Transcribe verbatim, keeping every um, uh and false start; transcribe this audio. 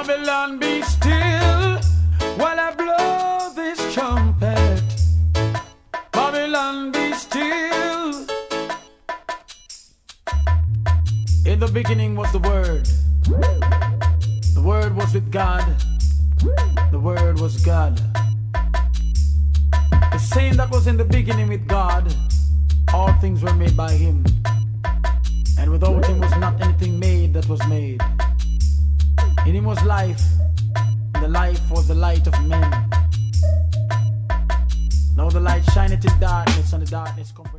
Babylon, be still while I blow this trumpet. Babylon, be still. In the beginning was the Word. The Word was with God. The Word was God. The same that was in the beginning with God. All things were made by Him. And without Him was not anything made that was made. In Him was life. And the life was the light of men. Now the light shineth in darkness, and the darkness comprehends.